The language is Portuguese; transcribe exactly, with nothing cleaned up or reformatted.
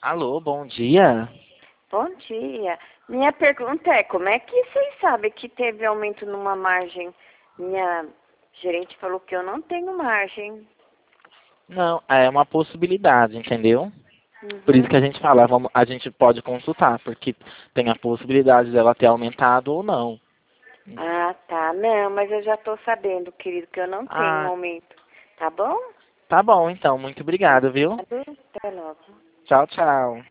Alô, bom dia. Bom dia. Minha pergunta é, como é que vocês sabem que teve aumento numa margem? Minha gerente falou que eu não tenho margem. Não, é uma possibilidade, entendeu? Por isso que Uhum. a gente fala, vamos, a gente pode consultar, porque tem a possibilidade dela ter aumentado ou não. Ah, tá. Não, mas eu já tô sabendo, querido, que eu não tenho Ah, aumento. Tá bom? tá bom então, muito obrigado, viu? Até logo. Tchau, tchau.